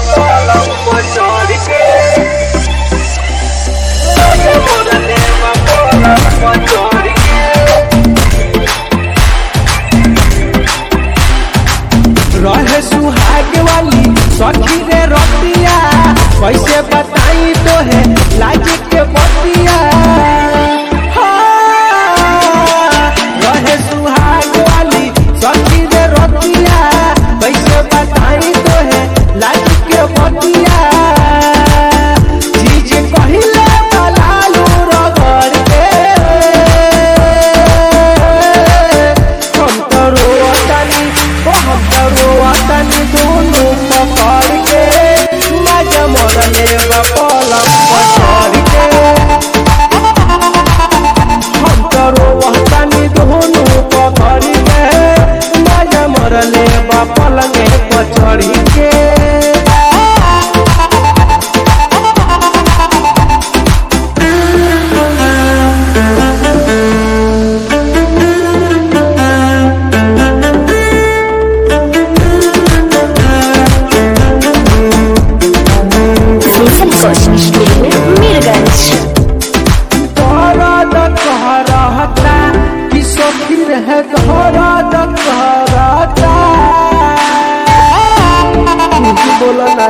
रहे सुहाग वाली सखी रे रतिया कैसे बताई तो है लाज के बतिया। रहे सुहाग वाली सखी रे रतिया कैसे बताई तो है लाज के बतिया। चीज कहिले बलालू रगड़ के हम तो रोतानी रोतानी दोनों पकड़ के मजा मरले पलंग पकड़ के। हम तो रोतानी दोनों पकड़ के मजा मरले पलंग पकड़ के। है घरा दखराता बोला ना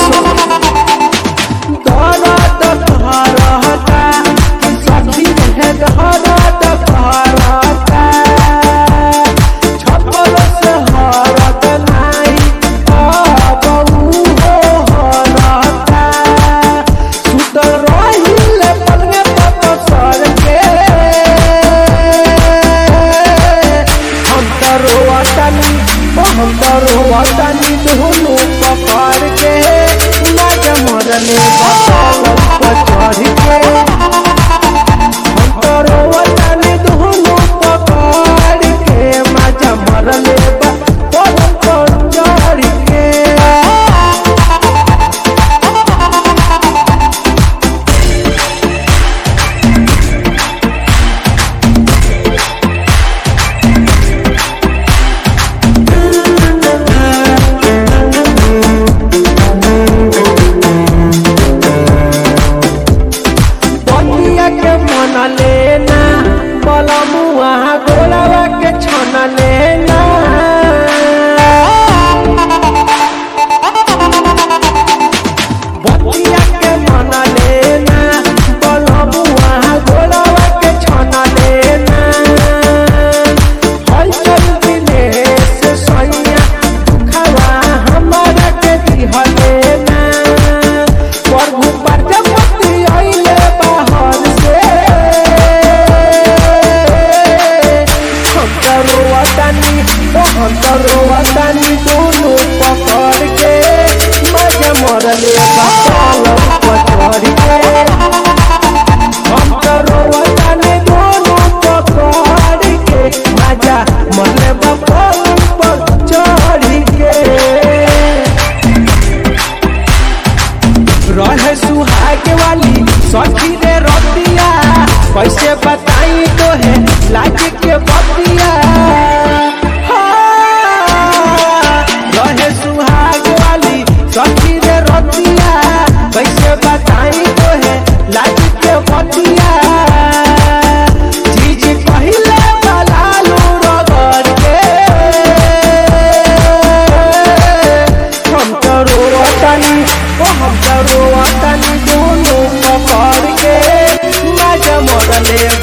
घरा दखराता सखी है घरा दखराता छप्पर से हरत नहीं बहू हो हरता सुतर रही पलंगे पर सर के। हम तो रोतानी दोनों पकड़ के मजा मरले पकड़ के। हम तो रोतानी दोनों पकड़ के मजा मरले पकड़ के। लेना बलमुआ गोलावा के छन लेना बतिया के मन लेना बलमुआ गोलावा के छन लेना। हलचल दिनेश सैया दुखवा हमारा के दिह लेना। प्रभु प्रजापति आइले बाहर से रोतानी दोनों पकड़ के मजा मरले पकड़ के। हम तो रोतानी दोनों पकड़ के मजा मरले पर चढ़ के। रहे सुहाग वाली सखी रे रतिया कैसे बताई तो है लाज के बतिया। रहे सुहाग वाली सखी रे रतिया कैसे बताई तो है लाज के बतिया। चीज कहिले बलालू रगड़ के हम तो रोतानी दोनों पकड़ के मजा मरले